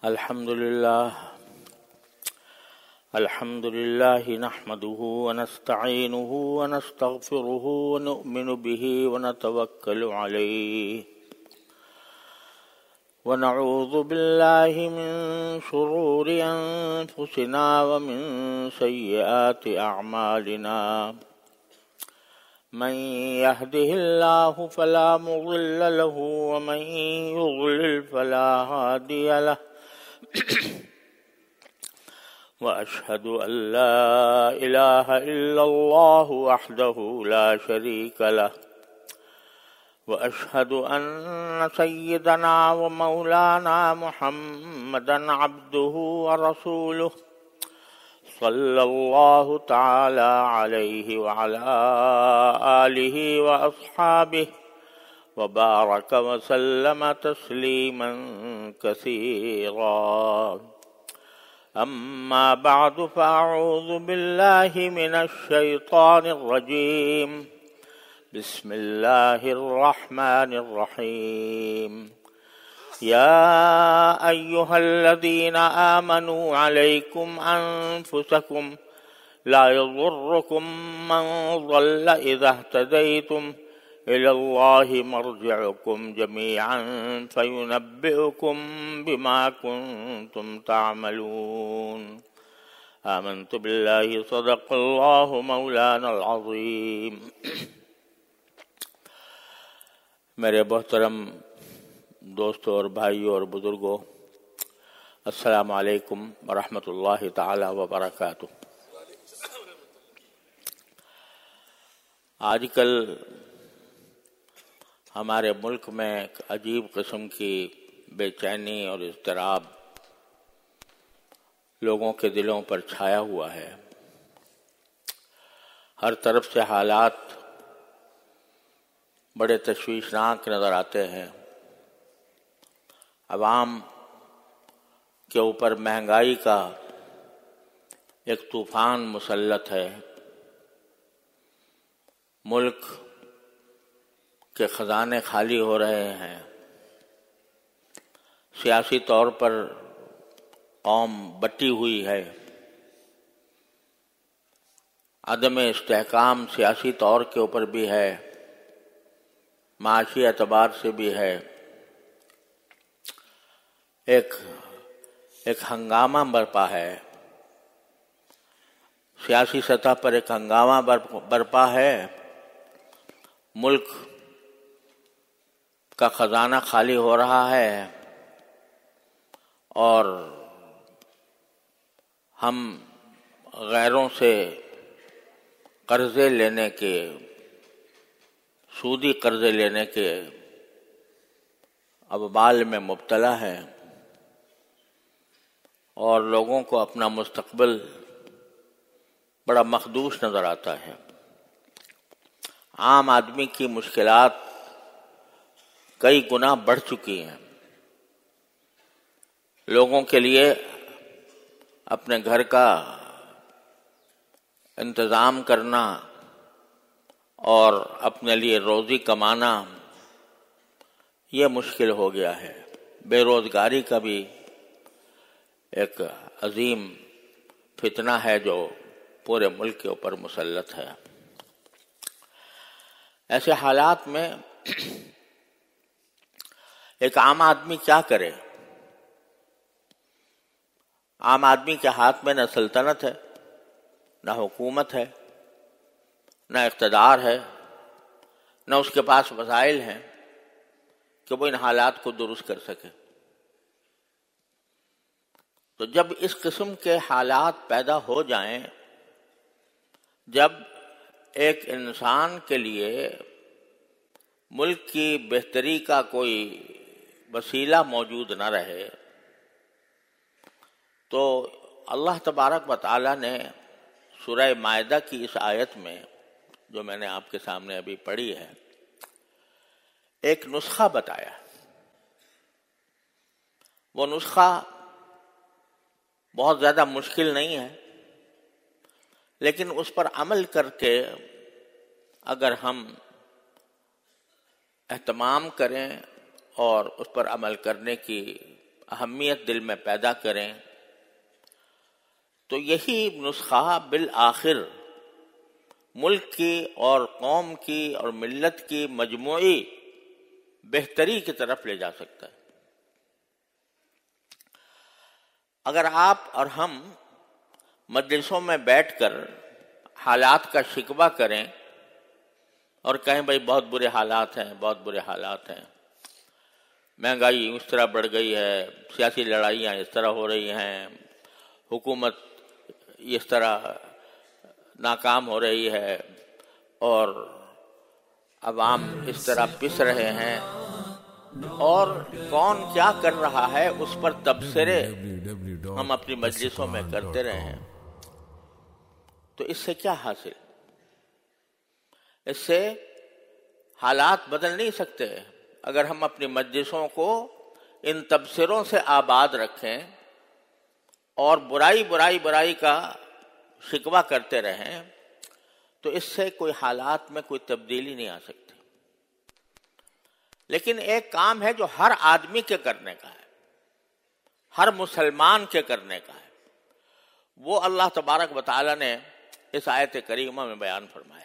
الحمد لله نحمده ونستعينه ونستغفره ونؤمن به ونتوكل عليه ونعوذ بالله من شرور أنفسنا ومن سيئات أعمالنا من يهده الله فلا مضل له ومن يضلل فلا هادي له وأشهد أن لا إله إلا الله وحده لا شريك له وأشهد أن سيدنا ومولانا محمدا عبده ورسوله صلى الله تعالى عليه وعلى آله وأصحابه وبارك وسلم تسليما كثيرا أما بعد فأعوذ بالله من الشيطان الرجيم بسم الله الرحمن الرحيم يا أيها الذين آمنوا عليكم أنفسكم لا يضركم من ضل إذا اهتديتم إلى الله مرجعكم جميعا فينبئكم بما كنتم تعملون آمنت بالله صدق الله مولانا العظيم. میرے محترم دوستوں اور بھائیوں اور بزرگوں، السلام علیکم ورحمۃ اللہ تعالی وبرکاتہ. آج کل ہمارے ملک میں ایک عجیب قسم کی بے چینی اور اضطراب لوگوں کے دلوں پر چھایا ہوا ہے. ہر طرف سے حالات بڑے تشویشناک نظر آتے ہیں. عوام کے اوپر مہنگائی کا ایک طوفان مسلط ہے. ملک کے خزانے خالی ہو رہے ہیں. سیاسی طور پر قوم بٹی ہوئی ہے. عدم استحکام سیاسی طور کے اوپر بھی ہے، معاشی اعتبار سے بھی ہے. ایک ہنگامہ برپا ہے. سیاسی سطح پر ایک ہنگامہ برپا ہے. ملک کا خزانہ خالی ہو رہا ہے اور ہم غیروں سے قرضے لینے کے، سودی قرضے لینے کے ابوال میں مبتلا ہیں اور لوگوں کو اپنا مستقبل بڑا مخدوش نظر آتا ہے. عام آدمی کی مشکلات کئی گنا بڑھ چکی ہیں. لوگوں کے لیے اپنے گھر کا انتظام کرنا اور اپنے لیے روزی کمانا یہ مشکل ہو گیا ہے. بے روزگاری کا بھی ایک عظیم فتنہ ہے جو پورے ملک کے اوپر مسلط ہے. ایسے حالات میں ایک عام آدمی کیا کرے؟ عام آدمی کے ہاتھ میں نہ سلطنت ہے، نہ حکومت ہے، نہ اقتدار ہے، نہ اس کے پاس وسائل ہیں کہ وہ ان حالات کو درست کر سکے. تو جب اس قسم کے حالات پیدا ہو جائیں، جب ایک انسان کے لیے ملک کی بہتری کا کوئی وسیلہ موجود نہ رہے، تو اللہ تبارک و تعالی نے سورہ مائدہ کی اس آیت میں جو میں نے آپ کے سامنے ابھی پڑھی ہے، ایک نسخہ بتایا. وہ نسخہ بہت زیادہ مشکل نہیں ہے، لیکن اس پر عمل کر کے اگر ہم اہتمام کریں اور اس پر عمل کرنے کی اہمیت دل میں پیدا کریں، تو یہی نسخہ بالآخر ملک کی اور قوم کی اور ملت کی مجموعی بہتری کی طرف لے جا سکتا ہے۔ اگر آپ اور ہم مجلسوں میں بیٹھ کر حالات کا شکوہ کریں اور کہیں بھائی بہت برے حالات ہیں، بہت برے حالات ہیں، مہنگائی اس طرح بڑھ گئی ہے، سیاسی لڑائیاں اس طرح ہو رہی ہیں، حکومت اس طرح ناکام ہو رہی ہے، اور عوام اس طرح پس رہے ہیں، اور کون کیا کر رہا ہے اس پر تبصرے ہم اپنی مجلسوں میں کرتے رہے ہیں، تو اس سے کیا حاصل؟ اس سے حالات بدل نہیں سکتے۔ اگر ہم اپنی مجلسوں کو ان تبصروں سے آباد رکھیں اور برائی کا شکوہ کرتے رہیں تو اس سے کوئی حالات میں کوئی تبدیلی نہیں آ سکتی۔ لیکن ایک کام ہے جو ہر آدمی کے کرنے کا ہے، ہر مسلمان کے کرنے کا ہے، وہ اللہ تبارک و تعالی نے اس آیت کریمہ میں بیان فرمایا،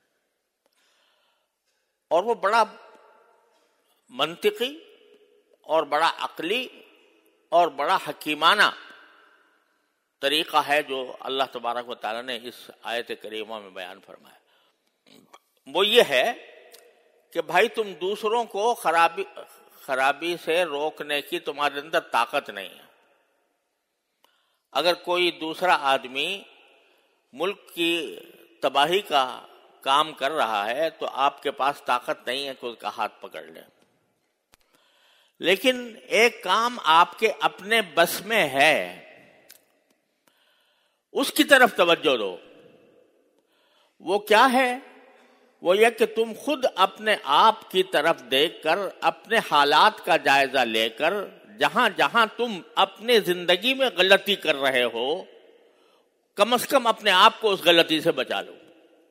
اور وہ بڑا منطقی اور بڑا عقلی اور بڑا حکیمانہ طریقہ ہے جو اللہ تبارک و تعالی نے اس آیت کریمہ میں بیان فرمایا۔ وہ یہ ہے کہ بھائی تم دوسروں کو خرابی سے روکنے کی تمہارے اندر طاقت نہیں ہے۔ اگر کوئی دوسرا آدمی ملک کی تباہی کا کام کر رہا ہے تو آپ کے پاس طاقت نہیں ہے کہ اس کا ہاتھ پکڑ لیں، لیکن ایک کام آپ کے اپنے بس میں ہے، اس کی طرف توجہ دو۔ وہ کیا ہے؟ وہ یہ کہ تم خود اپنے آپ کی طرف دیکھ کر، اپنے حالات کا جائزہ لے کر، جہاں جہاں تم اپنے زندگی میں غلطی کر رہے ہو، کم از کم اپنے آپ کو اس غلطی سے بچا لو۔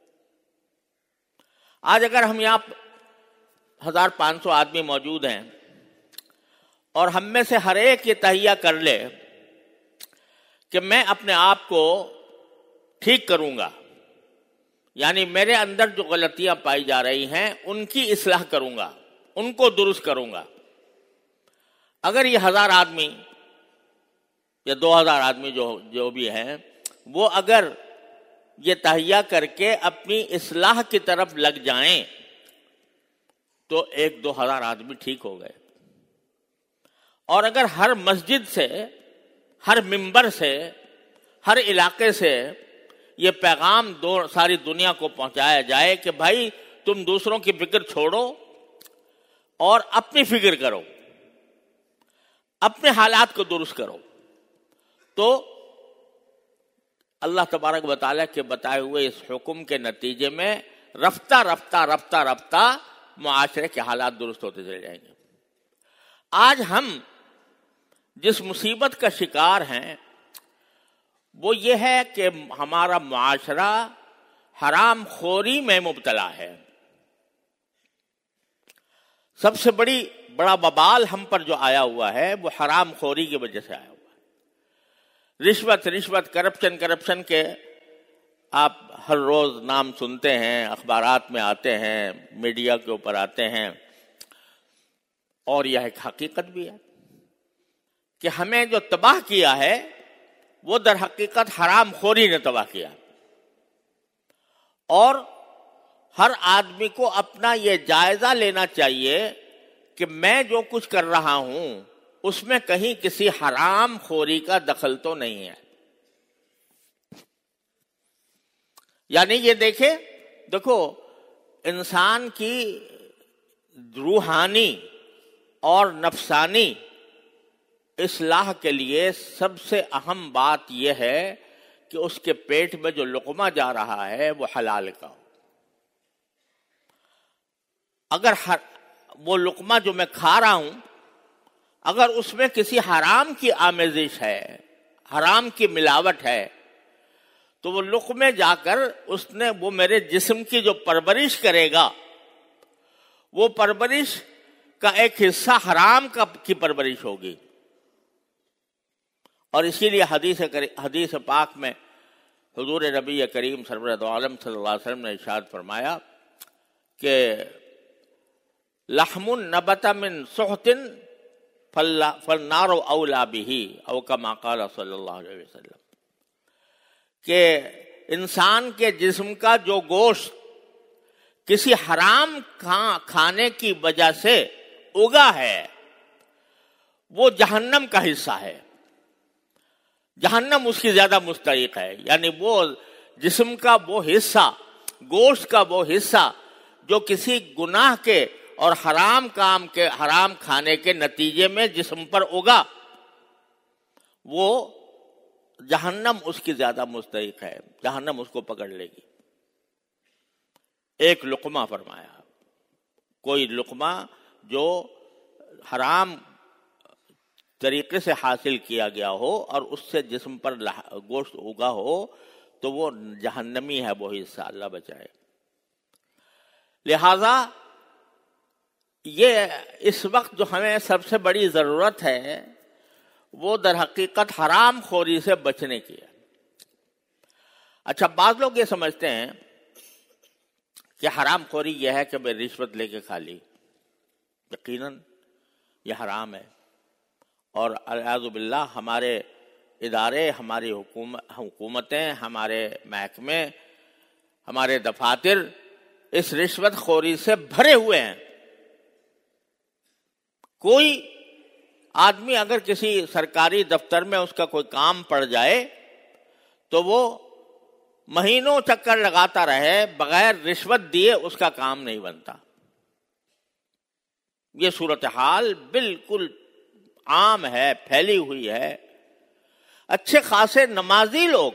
آج اگر ہم یہاں 1500 آدمی موجود ہیں اور ہم میں سے ہر ایک یہ تہیہ کر لے کہ میں اپنے آپ کو ٹھیک کروں گا، یعنی میرے اندر جو غلطیاں پائی جا رہی ہیں ان کی اصلاح کروں گا، ان کو درست کروں گا۔ اگر یہ 1000 آدمی یا 2000 آدمی جو بھی ہیں، وہ اگر یہ تہیہ کر کے اپنی اصلاح کی طرف لگ جائیں تو 1-2000 آدمی ٹھیک ہو گئے۔ اور اگر ہر مسجد سے، ہر ممبر سے، ہر علاقے سے یہ پیغام ساری دنیا کو پہنچایا جائے کہ بھائی تم دوسروں کی فکر چھوڑو اور اپنی فکر کرو، اپنے حالات کو درست کرو، تو اللہ تبارک و تعالیٰ کے بتائے ہوئے اس حکم کے نتیجے میں رفتہ رفتہ معاشرے کے حالات درست ہوتے چلے جائیں گے۔ آج ہم جس مصیبت کا شکار ہیں وہ یہ ہے کہ ہمارا معاشرہ حرام خوری میں مبتلا ہے۔ سب سے بڑا وبال ہم پر جو آیا ہوا ہے وہ حرام خوری کی وجہ سے آیا ہوا ہے۔ رشوت، کرپشن کے آپ ہر روز نام سنتے ہیں، اخبارات میں آتے ہیں، میڈیا کے اوپر آتے ہیں، اور یہ ایک حقیقت بھی ہے کہ ہمیں جو تباہ کیا ہے وہ در حقیقت حرام خوری نے تباہ کیا۔ اور ہر آدمی کو اپنا یہ جائزہ لینا چاہیے کہ میں جو کچھ کر رہا ہوں اس میں کہیں کسی حرام خوری کا دخل تو نہیں ہے۔ یعنی یہ دیکھو انسان کی روحانی اور نفسانی اصلاح کے لیے سب سے اہم بات یہ ہے کہ اس کے پیٹ میں جو لقمہ جا رہا ہے وہ حلال کا ہو۔ اگر وہ لقمہ جو میں کھا رہا ہوں اگر اس میں کسی حرام کی آمیزش ہے، حرام کی ملاوٹ ہے، تو وہ لقمے جا کر وہ میرے جسم کی جو پرورش کرے گا وہ پرورش کا ایک حصہ حرام کی پرورش ہوگی، اور اسی لیے حدیث پاک میں حضور نبی کریم سرور دو عالم صلی اللہ علیہ وسلم نے ارشاد فرمایا کہ لحم نبت من سحت فالنار اولا به او کما قال صلی اللہ علیہ وسلم، کہ انسان کے جسم کا جو گوشت کسی حرام کھانے کی وجہ سے اگا ہے وہ جہنم کا حصہ ہے، جہنم اس کی زیادہ مستحق ہے. یعنی وہ جسم کا وہ حصہ، گوشت کا وہ حصہ جو کسی گناہ کے اور حرام کھانے کے نتیجے میں جسم پر اگا، وہ جہنم اس کی زیادہ مستحق ہے، جہنم اس کو پکڑ لے گی. ایک لقمہ فرمایا، کوئی لقمہ جو حرام طریقے سے حاصل کیا گیا ہو اور اس سے جسم پر گوشت اگا ہو تو وہ جہنمی ہے وہ حصہ، اللہ بچائے. لہذا یہ اس وقت جو ہمیں سب سے بڑی ضرورت ہے وہ در حقیقت حرام خوری سے بچنے کی ہے. اچھا، بعض لوگ یہ سمجھتے ہیں کہ حرام خوری یہ ہے کہ میں رشوت لے کے کھا لی. یقیناً یہ حرام ہے، اور اعوذ باللہ ہمارے ادارے، ہماری حکومتیں، ہمارے محکمے، ہمارے دفاتر اس رشوت خوری سے بھرے ہوئے ہیں. کوئی آدمی اگر کسی سرکاری دفتر میں اس کا کوئی کام پڑ جائے تو وہ مہینوں چکر لگاتا رہے، بغیر رشوت دیے اس کا کام نہیں بنتا. یہ صورتحال بالکل عام ہے، پھیلی ہوئی ہے. اچھے خاصے نمازی لوگ،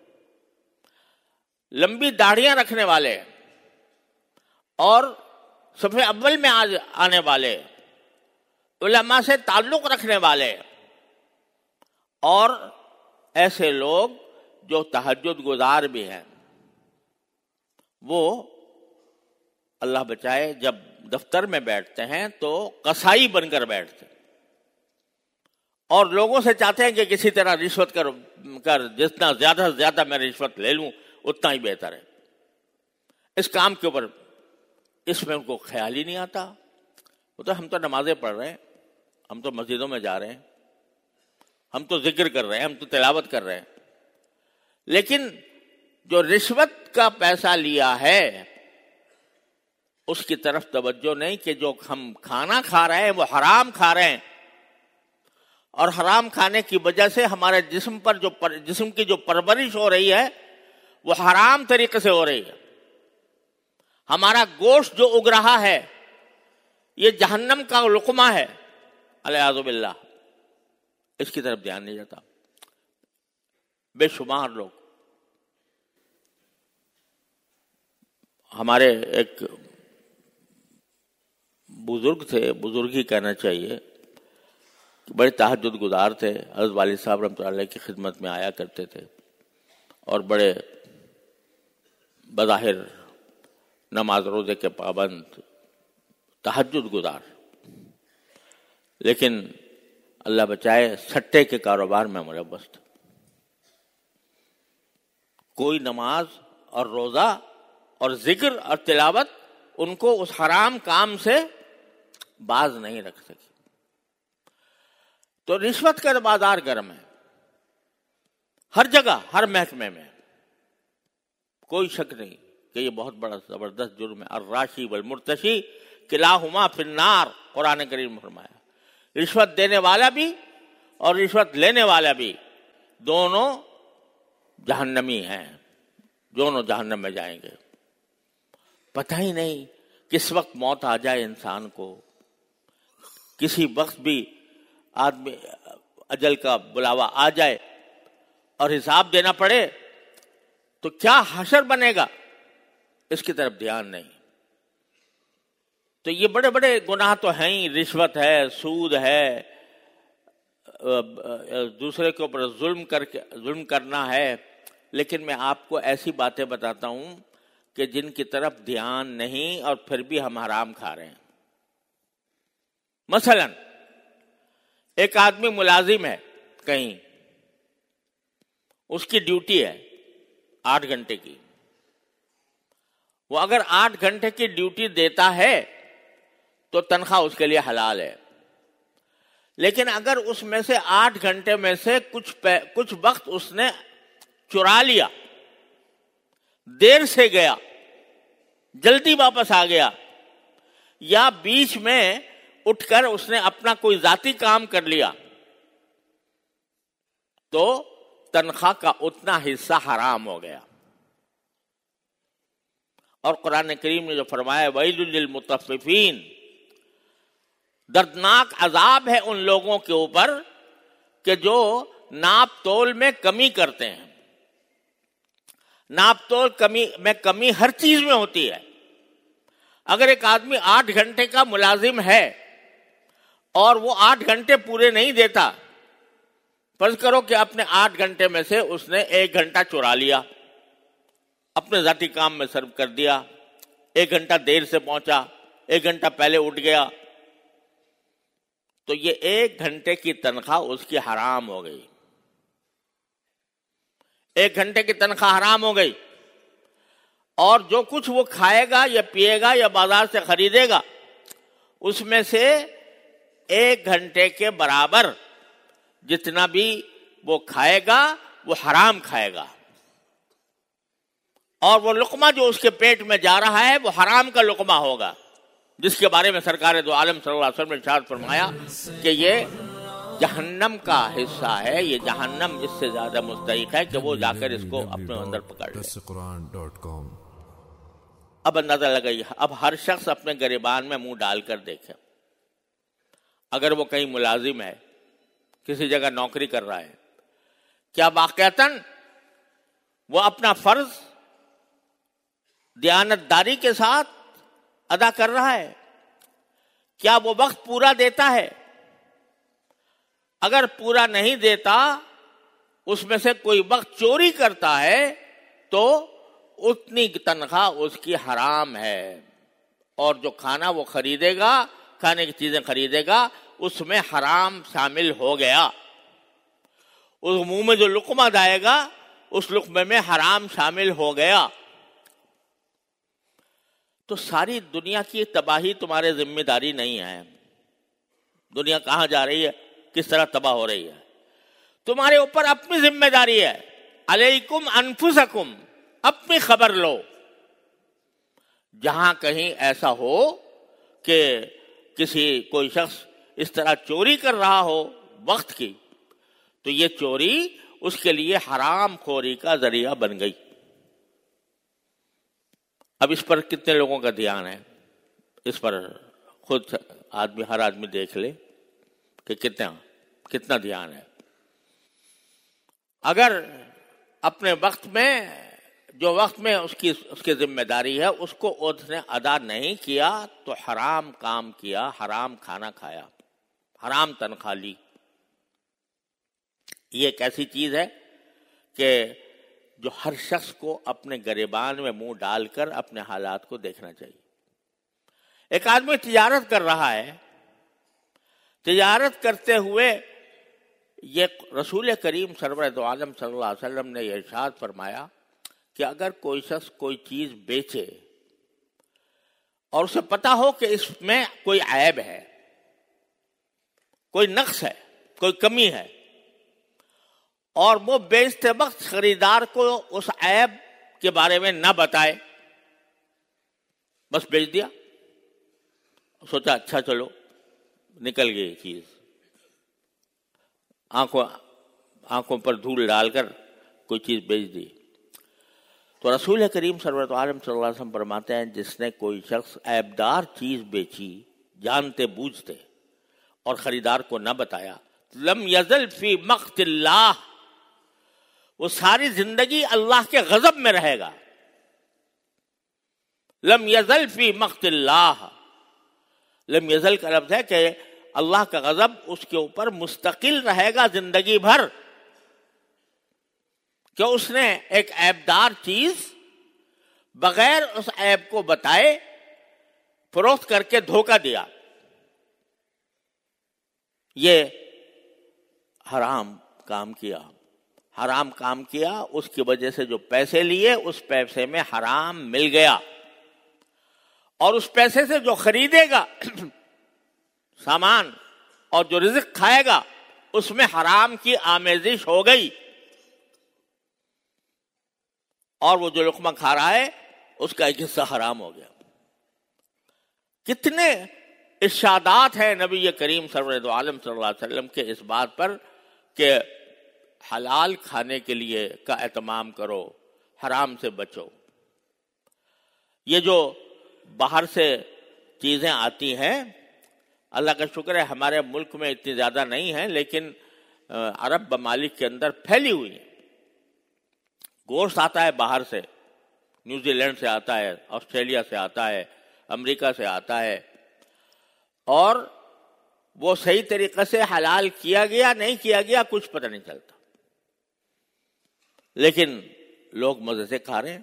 لمبی داڑھیاں رکھنے والے اور صف اول میں آنے والے، علماء سے تعلق رکھنے والے، اور ایسے لوگ جو تہجد گزار بھی ہیں، وہ اللہ بچائے جب دفتر میں بیٹھتے ہیں تو قصائی بن کر بیٹھتے ہیں اور لوگوں سے چاہتے ہیں کہ کسی طرح رشوت کر جتنا زیادہ سے زیادہ میں رشوت لے لوں اتنا ہی بہتر ہے. اس کام کے اوپر اس میں ان کو خیال ہی نہیں آتا. وہ تو ہم تو نمازیں پڑھ رہے ہیں، ہم تو مسجدوں میں جا رہے ہیں، ہم تو ذکر کر رہے ہیں، ہم تو تلاوت کر رہے ہیں، لیکن جو رشوت کا پیسہ لیا ہے اس کی طرف توجہ نہیں کہ جو ہم کھانا کھا رہے ہیں وہ حرام کھا رہے ہیں، اور حرام کھانے کی وجہ سے ہمارے جسم کی جو پرورش ہو رہی ہے وہ حرام طریقے سے ہو رہی ہے. ہمارا گوشت جو اگ رہا ہے یہ جہنم کا لقمہ ہے، والعیاذ باللہ. اس کی طرف دھیان نہیں جاتا. بے شمار لوگ، ہمارے ایک بزرگ تھے، بزرگ ہی کہنا چاہیے، بڑے تہجد گزار تھے. حضرت والد صاحب رحمۃ اللہ علیہ کی خدمت میں آیا کرتے تھے اور بڑے بظاہر نماز روزے کے پابند، تہجد گزار، لیکن اللہ بچائے سٹے کے کاروبار میں ملوث تھے. کوئی نماز اور روزہ اور ذکر اور تلاوت ان کو اس حرام کام سے باز نہیں رکھ سکی. تو رشوت کا بازار گرم ہے ہر جگہ، ہر محکمے میں. کوئی شک نہیں کہ یہ بہت بڑا زبردست جرم ہے. الراشی والمرتشی کلاہما فی النار، قرآن کریم میں فرمایا. رشوت دینے والا بھی اور رشوت لینے والا بھی دونوں جہنمی ہیں، دونوں جہنم میں جائیں گے. پتہ ہی نہیں کس وقت موت آ جائے انسان کو، کسی وقت بھی آدمی اجل کا بلاوا آ جائے اور حساب دینا پڑے تو کیا حشر بنے گا، اس کی طرف دھیان نہیں. تو یہ بڑے بڑے گناہ تو ہیں ہی، رشوت ہے، سود ہے، دوسرے کے اوپر ظلم کرنا ہے. لیکن میں آپ کو ایسی باتیں بتاتا ہوں کہ جن کی طرف دھیان نہیں اور پھر بھی ہم حرام کھا رہے ہیں. مثلا ایک آدمی ملازم ہے کہیں، اس کی ڈیوٹی ہے 8 گھنٹے کی، وہ اگر 8 گھنٹے کی ڈیوٹی دیتا ہے تو تنخواہ اس کے لیے حلال ہے. لیکن اگر اس میں سے 8 گھنٹے میں سے کچھ وقت اس نے چرا لیا، دیر سے گیا، جلدی واپس آ گیا، یا بیچ میں اٹھ کر اس نے اپنا کوئی ذاتی کام کر لیا، تو تنخواہ کا اتنا حصہ حرام ہو گیا. اور قرآن کریم نے جو فرمایا ویل للمطففین، دردناک عذاب ہے ان لوگوں کے اوپر کہ جو ناپ تول میں کمی کرتے ہیں. ناپ تول میں کمی ہر چیز میں ہوتی ہے. اگر ایک آدمی 8 گھنٹے کا ملازم ہے اور وہ 8 گھنٹے پورے نہیں دیتا، فرض کرو کہ اپنے 8 گھنٹے میں سے اس نے 1 گھنٹہ چرا لیا، اپنے ذاتی کام میں صرف کر دیا، 1 گھنٹہ دیر سے پہنچا، 1 گھنٹہ پہلے اٹھ گیا، تو یہ 1 گھنٹے کی تنخواہ اس کی حرام ہو گئی. 1 گھنٹے کی تنخواہ حرام ہو گئی. اور جو کچھ وہ کھائے گا یا پیے گا یا بازار سے خریدے گا، اس میں سے 1 گھنٹے کے برابر جتنا بھی وہ کھائے گا وہ حرام کھائے گا. اور وہ لقمہ جو اس کے پیٹ میں جا رہا ہے وہ حرام کا لقمہ ہوگا، جس کے بارے میں سرکار دو عالم صلی اللہ علیہ وسلم نے ارشاد فرمایا کہ یہ جہنم کا حصہ ہے، یہ جہنم اس سے زیادہ مستحق ہے کہ وہ جا کر اس کو اپنے اندر پکڑ لے. اب اندازہ لگائیے، اب ہر شخص اپنے گریبان میں منہ ڈال کر دیکھے. اگر وہ کہیں ملازم ہے، کسی جگہ نوکری کر رہا ہے، کیا واقعتاً وہ اپنا فرض دیانتداری کے ساتھ ادا کر رہا ہے؟ کیا وہ وقت پورا دیتا ہے؟ اگر پورا نہیں دیتا، اس میں سے کوئی وقت چوری کرتا ہے، تو اتنی تنخواہ اس کی حرام ہے. اور جو کھانا وہ خریدے گا، کھانے کی چیزیں خریدے گا، اس میں حرام شامل ہو گیا. اس منہ میں جو لقمہ جائے گا، اس لقمے میں حرام شامل ہو گیا. تو ساری دنیا کی تباہی تمہارے ذمہ داری نہیں ہے. دنیا کہاں جا رہی ہے، کس طرح تباہ ہو رہی ہے، تمہارے اوپر اپنی ذمہ داری ہے. علیکم انفسکم، اپنی خبر لو. جہاں کہیں ایسا ہو کہ کوئی شخص اس طرح چوری کر رہا ہو وقت کی، تو یہ چوری اس کے لیے حرام خوری کا ذریعہ بن گئی. اب اس پر کتنے لوگوں کا دھیان ہے؟ اس پر خود ہر آدمی دیکھ لے کہ کتنا دھیان ہے. اگر اپنے وقت میں جو وقت میں اس کی ذمہ داری ہے اس کو اس نے ادا نہیں کیا، تو حرام کام کیا، حرام کھانا کھایا، حرام تنخواہ لی. یہ ایک ایسی چیز ہے کہ جو ہر شخص کو اپنے گریبان میں منہ ڈال کر اپنے حالات کو دیکھنا چاہیے. ایک آدمی تجارت کر رہا ہے، تجارت کرتے ہوئے یہ رسول کریم سرور دو عالم صلی اللہ علیہ وسلم نے یہ ارشاد فرمایا کہ اگر کوئی شخص کوئی چیز بیچے اور اسے پتا ہو کہ اس میں کوئی عیب ہے، کوئی نقص ہے، کوئی کمی ہے، اور وہ بیچتے وقت خریدار کو اس عیب کے بارے میں نہ بتائے، بس بیچ دیا، سوچا اچھا چلو نکل گئی چیز، آنکھوں پر دھول ڈال کر کوئی چیز بیچ دی، تو رسول کریم سرورت عالم صلی اللہ علیہ وسلم فرماتے ہیں جس نے کوئی شخص عیبدار چیز بیچی جانتے بوجھتے اور خریدار کو نہ بتایا، لم یزل فی مقت اللہ، وہ ساری زندگی اللہ کے غضب میں رہے گا. لم یزل فی مقت اللہ، لم یزل کا لفظ ہے کہ اللہ کا غضب اس کے اوپر مستقل رہے گا زندگی بھر، کہ اس نے ایک عیبدار چیز بغیر اس عیب کو بتائے فروخت کر کے دھوکہ دیا. یہ حرام کام کیا، حرام کام کیا، اس کی وجہ سے جو پیسے لیے اس پیسے میں حرام مل گیا، اور اس پیسے سے جو خریدے گا سامان اور جو رزق کھائے گا اس میں حرام کی آمیزش ہو گئی، اور وہ جو لقمہ کھا رہا ہے اس کا ایک حصہ حرام ہو گیا۔ کتنے ارشادات ہیں نبی کریم سرور دو عالم صلی اللہ علیہ وسلم کے اس بات پر کہ حلال کھانے کے لیے کا اہتمام کرو، حرام سے بچو۔ یہ جو باہر سے چیزیں آتی ہیں، اللہ کا شکر ہے ہمارے ملک میں اتنی زیادہ نہیں ہیں، لیکن عرب ممالک کے اندر پھیلی ہوئی ہیں۔ گوشت آتا ہے باہر سے، نیوزی لینڈ سے آتا ہے، آسٹریلیا سے آتا ہے، امریکہ سے آتا ہے، اور وہ صحیح طریقے سے حلال کیا گیا نہیں کیا گیا کچھ پتہ نہیں چلتا، لیکن لوگ مزے سے کھا رہے ہیں۔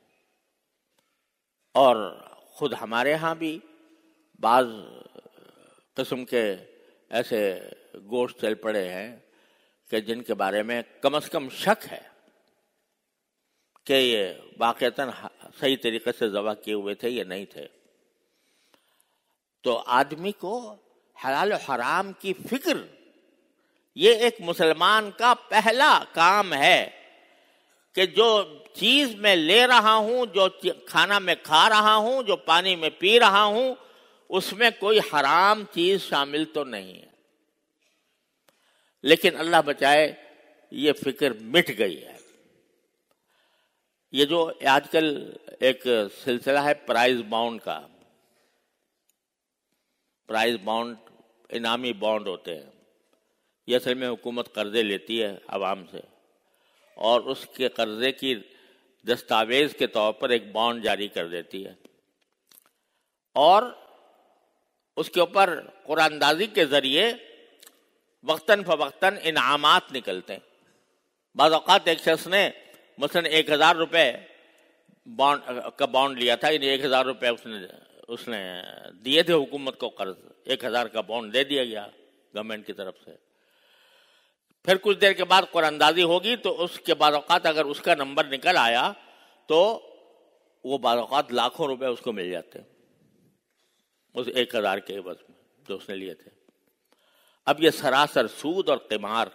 اور خود ہمارے ہاں بھی بعض قسم کے ایسے گوشت چل پڑے ہیں کہ جن کے بارے میں کم از کم شک ہے کہ یہ واقعتاً صحیح طریقے سے ذبح کیے ہوئے تھے یا نہیں تھے۔ تو آدمی کو حلال و حرام کی فکر یہ ایک مسلمان کا پہلا کام ہے کہ جو چیز میں لے رہا ہوں، جو کھانا میں کھا رہا ہوں، جو پانی میں پی رہا ہوں، اس میں کوئی حرام چیز شامل تو نہیں ہے۔ لیکن اللہ بچائے یہ فکر مٹ گئی ہے۔ یہ جو آج کل ایک سلسلہ ہے پرائز بانڈ کا، پرائز بانڈ انعامی بانڈ ہوتے ہیں، یہ اصل میں حکومت قرضے لیتی ہے عوام سے، اور اس کے قرضے کی دستاویز کے طور پر ایک بانڈ جاری کر دیتی ہے، اور اس کے اوپر قرآن اندازی کے ذریعے وقتاً فوقتاً انعامات نکلتے ہیں۔ بعض اوقات ایک شخص نے مثلاً 1000 روپے کا بانڈ لیا تھا، یعنی 1000 روپے اس نے دیے تھے حکومت کو قرض، 1000 کا بانڈ دے دیا گیا گورنمنٹ کی طرف سے۔ پھر کچھ دیر کے بعد قرآن اندازی ہوگی تو اس کے بعض اوقات اگر اس کا نمبر نکل آیا تو وہ بعض اوقات لاکھوں روپے اس کو مل جاتے اس 1000 کے عوض میں جو اس نے لیے تھے۔ اب یہ سراسر سود اور قمار،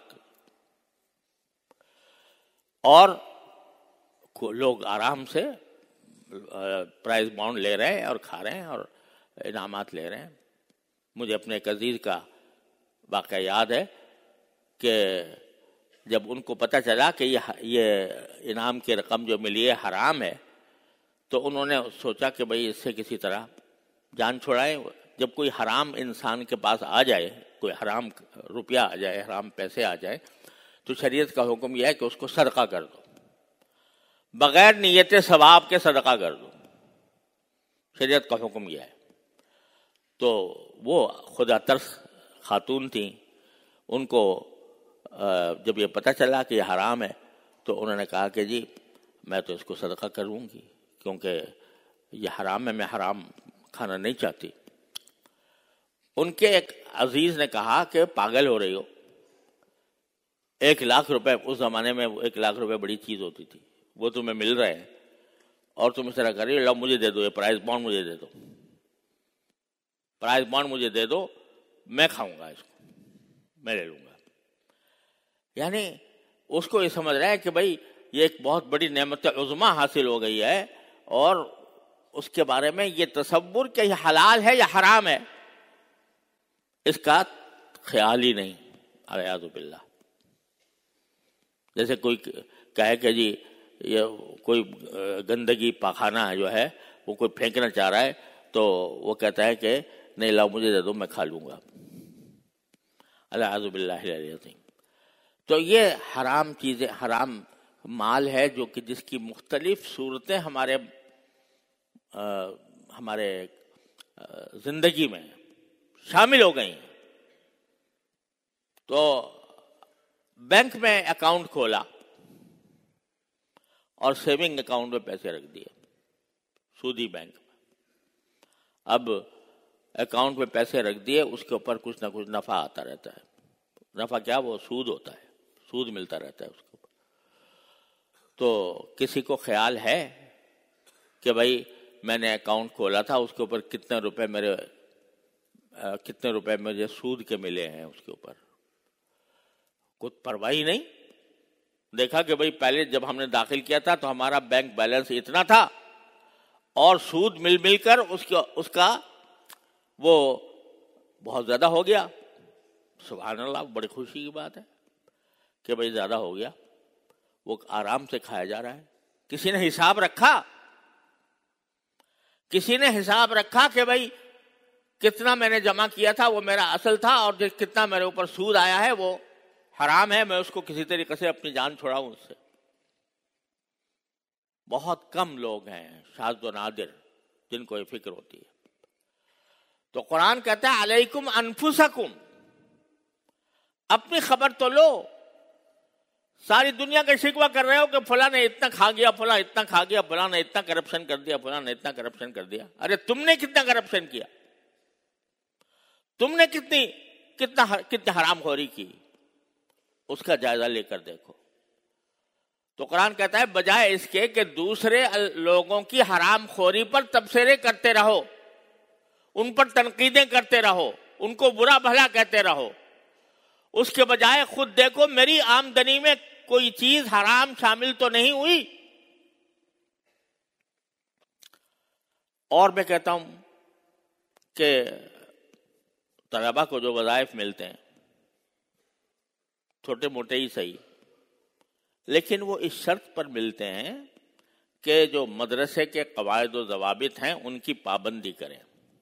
اور لوگ آرام سے پرائز بانڈ لے رہے ہیں اور کھا رہے ہیں اور انعامات لے رہے ہیں۔ مجھے اپنے ایک عزیز کا واقعہ یاد ہے کہ جب ان کو پتہ چلا کہ یہ انعام کی رقم جو ملی ہے حرام ہے، تو انہوں نے سوچا کہ بھئی اس سے کسی طرح جان چھڑائیں۔ جب کوئی حرام انسان کے پاس آ جائے، کوئی حرام روپیہ آ جائے، حرام پیسے آ جائے، تو شریعت کا حکم یہ ہے کہ اس کو صدقہ کر دو، بغیر نیت ثواب کے صدقہ کر دو، شریعت کا حکم یہ ہے۔ تو وہ خدا ترس خاتون تھیں، ان کو جب یہ پتہ چلا کہ یہ حرام ہے تو انہوں نے کہا کہ جی میں تو اس کو صدقہ کروں گی، کیونکہ یہ حرام ہے، میں حرام کھانا نہیں چاہتی۔ ان کے ایک عزیز نے کہا کہ پاگل ہو رہی ہو، 1,00,000 روپے اس زمانے میں 1,00,000 روپے بڑی چیز ہوتی تھی، وہ تمہیں مل رہے ہیں اور تم اس طرح کر رہی ہو، لو مجھے دے دو، یہ پرائز بانڈ مجھے دے دو، پرائز بانڈ مجھے دے دو، میں کھاؤں گا اس کو، میں لے لوں گا۔ یعنی اس کو یہ سمجھ رہا ہے کہ بھائی یہ ایک بہت بڑی نعمت عظمیٰ حاصل ہو گئی ہے، اور اس کے بارے میں یہ تصور کہ یہ حلال ہے یا حرام ہے اس کا خیال ہی نہیں، اعوذ باللہ۔ جیسے کوئی کہے کہ جی یہ کوئی گندگی پاخانہ جو ہے وہ کوئی پھینکنا چاہ رہا ہے، تو وہ کہتا ہے کہ نہیں لاؤ مجھے دے دو، میں کھا لوں گا، اعوذ باللہ العظیم۔ تو یہ حرام چیزیں، حرام مال ہے جو کہ جس کی مختلف صورتیں ہمارے زندگی میں شامل ہو گئی ہیں۔ تو بینک میں اکاؤنٹ کھولا اور سیونگ اکاؤنٹ میں پیسے رکھ دیے، سودی بینک میں۔ اب اکاؤنٹ میں پیسے رکھ دیے، اس کے اوپر کچھ نہ کچھ نفع آتا رہتا ہے۔ نفع کیا؟ وہ سود ہوتا ہے، سود ملتا رہتا ہے اس کے اوپر۔ تو کسی کو خیال ہے کہ بھائی میں نے اکاؤنٹ کھولا تھا، اس کے اوپر کتنے روپے مجھے سود کے ملے ہیں، اس کے اوپر کچھ پرواہ ہی نہیں. دیکھا کہ بھائی پہلے جب ہم نے داخل کیا تھا تو ہمارا بینک بیلنس اتنا تھا اور سود مل کر اس کا وہ بہت زیادہ ہو گیا. سبحان اللہ، بڑی خوشی کی بات ہے کہ بھائی زیادہ ہو گیا، وہ آرام سے کھایا جا رہا ہے. کسی نے حساب رکھا کہ بھائی کتنا میں نے جمع کیا تھا وہ میرا اصل تھا، اور کتنا میرے اوپر سود آیا ہے وہ حرام ہے، میں اس کو کسی طریقے سے اپنی جان چھڑاؤں اس سے. بہت کم لوگ ہیں، شاذ و نادر، جن کو یہ فکر ہوتی ہے. تو قرآن کہتا ہے علیکم انفسکم، اپنی خبر تو لو. ساری دنیا کا شکوہ کر رہے ہو کہ فلاں نے اتنا کھا گیا، فلاں اتنا کھا گیا، فلاں نے اتنا کرپشن کر دیا، فلاں نے اتنا کرپشن کر دیا. ارے تم نے کتنا کرپشن کیا؟ تم نے کتنی حرام خوری کی؟ اس کا جائزہ لے کر دیکھو. تو قرآن کہتا ہے بجائے اس کے کہ دوسرے لوگوں کی حرام خوری پر تبصرے کرتے رہو، ان پر تنقیدیں کرتے رہو، ان کو برا بھلا کہتے رہو، اس کے بجائے خود دیکھو میری آمدنی میں کوئی چیز حرام شامل تو نہیں ہوئی. اور میں کہتا ہوں کہ طلبا کو جو وظائف ملتے ہیں چھوٹے موٹے ہی صحیح، لیکن وہ اس شرط پر ملتے ہیں کہ جو مدرسے کے قواعد و ضوابط ہیں ان کی پابندی کریں.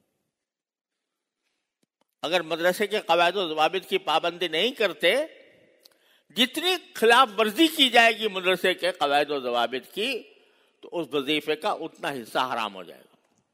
اگر مدرسے کے قواعد و ضوابط کی پابندی نہیں کرتے، جتنی خلاف ورزی کی جائے گی مدرسے کے قواعد و ضوابط کی، تو اس وظیفے کا اتنا حصہ حرام ہو جائے گا.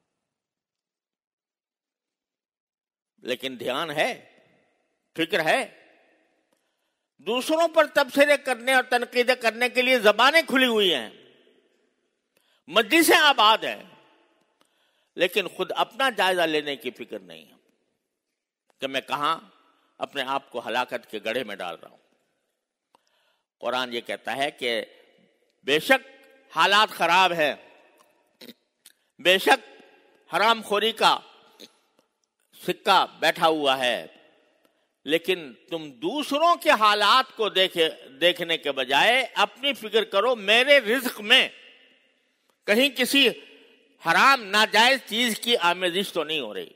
لیکن دھیان ہے، فکر ہے، دوسروں پر تبصرے کرنے اور تنقیدیں کرنے کے لیے زبانیں کھلی ہوئی ہیں، مجلسیں آباد ہیں، لیکن خود اپنا جائزہ لینے کی فکر نہیں ہے کہ میں کہاں اپنے آپ کو ہلاکت کے گڑھے میں ڈال رہا ہوں. قرآن یہ کہتا ہے کہ بے شک حالات خراب ہیں، بے شک حرام خوری کا سکہ بیٹھا ہوا ہے، لیکن تم دوسروں کے حالات کو دیکھنے کے بجائے اپنی فکر کرو میرے رزق میں کہیں کسی حرام ناجائز چیز کی آمیزش تو نہیں ہو رہی.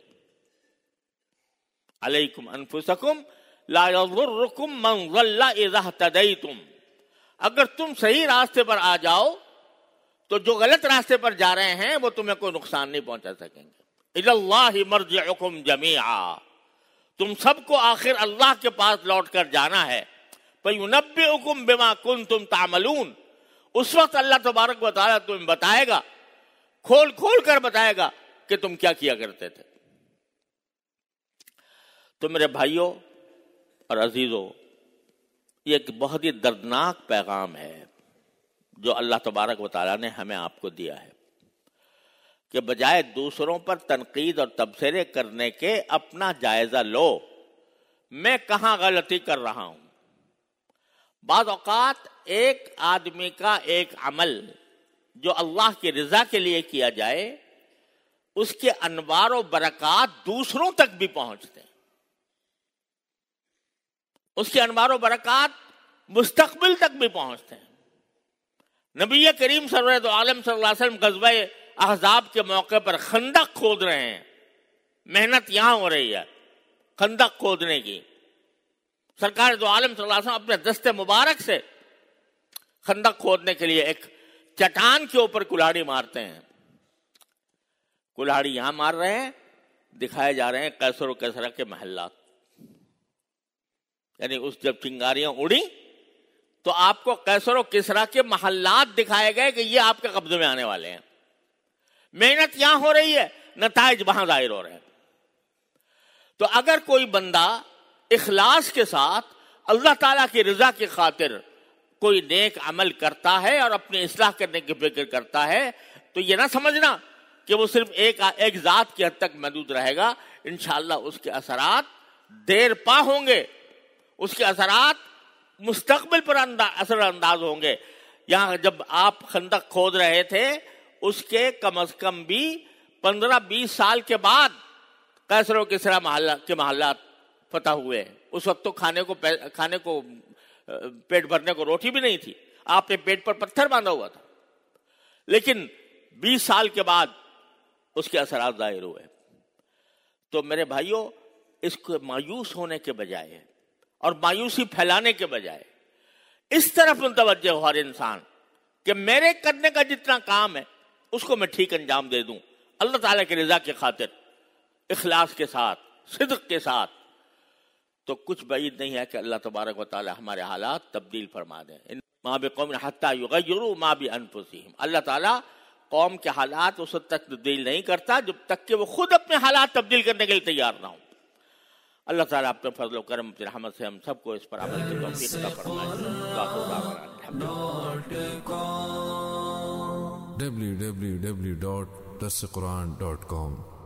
علیکم انفسکم لا یضرکم من ضل اذا اہتدیتم، اگر تم صحیح راستے پر آ جاؤ تو جو غلط راستے پر جا رہے ہیں وہ تمہیں کوئی نقصان نہیں پہنچا سکیں گے. الی اللہ مرجعکم جمیعا، تم سب کو آخر اللہ کے پاس لوٹ کر جانا ہے. فَيُنَبِّئُكُم بِمَا كُنتُمْ تَعْمَلُونَ، اس وقت اللہ تبارک و تعالیٰ تمہیں بتائے گا، کھول کھول کر بتائے گا کہ تم کیا کیا کرتے تھے. تو میرے بھائیوں اور عزیزوں، یہ ایک بہت ہی دردناک پیغام ہے جو اللہ تبارک و تعالیٰ نے ہمیں آپ کو دیا ہے کہ بجائے دوسروں پر تنقید اور تبصرے کرنے کے اپنا جائزہ لو، میں کہاں غلطی کر رہا ہوں. بعض اوقات ایک آدمی کا ایک عمل جو اللہ کی رضا کے لیے کیا جائے، اس کے انوار و برکات دوسروں تک بھی پہنچتے ہیں، اس کے انوار و برکات مستقبل تک بھی پہنچتے ہیں. نبی کریم سرور عالم صلی اللہ علیہ وسلم غزوہ احزاب کے موقع پر خندق کھود رہے ہیں، محنت یہاں ہو رہی ہے خندق کھودنے کی. سرکار دو عالم صلی اللہ علیہ وسلم اپنے دست مبارک سے خندق کھودنے کے لیے ایک چٹان کے اوپر کلاڑی مارتے ہیں. کلاڑی یہاں مار رہے ہیں، دکھائے جا رہے ہیں قیصر و کسریٰ کے محلات. یعنی اس جب چنگاریاں اڑی تو آپ کو قیصر و کسریٰ کے محلات دکھائے گئے کہ یہ آپ کے قبضے میں آنے والے ہیں. محنت یہاں ہو رہی ہے، نتائج وہاں ظاہر ہو رہے ہیں. تو اگر کوئی بندہ اخلاص کے ساتھ اللہ تعالیٰ کی رضا کی خاطر کوئی نیک عمل کرتا ہے اور اپنی اصلاح کرنے کی فکر کرتا ہے، تو یہ نہ سمجھنا کہ وہ صرف ایک ذات کی حد تک محدود رہے گا. انشاءاللہ اس کے اثرات دیر پا ہوں گے، اس کے اثرات مستقبل پر اثر انداز ہوں گے. یہاں جب آپ خندق کھود رہے تھے اس کے کم از کم بھی 15-20 سال کے بعد قیصر و کسریٰ کے محلات فتح ہوئے. اس وقت تو کھانے کو پیٹ بھرنے کو روٹی بھی نہیں تھی, آپ نے پیٹ پر پتھر باندھا ہوا تھا. لیکن 20 سال کے بعد اس کے اثرات ظاہر ہوئے. تو میرے بھائیوں, اس کو مایوس ہونے کے بجائے اور مایوسی پھیلانے کے بجائے اس طرف متوجہ ہو ہر انسان کہ میرے کرنے کا جتنا کام ہے اس کو میں ٹھیک انجام دے دوں, اللہ تعالیٰ کی رضا کی خاطر, اخلاص کے ساتھ, صدق کے ساتھ. تو کچھ بعید نہیں ہے کہ اللہ تبارک و تعالیٰ ہمارے حالات تبدیل فرما دیں. ما بقوم حتی یغیروا ما بانفسہم. اللہ تعالیٰ قوم کے حالات اس وقت تک تبدیل نہیں کرتا جب تک کہ وہ خود اپنے حالات تبدیل کرنے کے لیے تیار نہ ہوں. اللہ تعالیٰ اپنے فضل و کرم اپنی رحمت سے ہم سب کو اس پر عمل کی توفیق عطا فرمائے. www.dasquran.com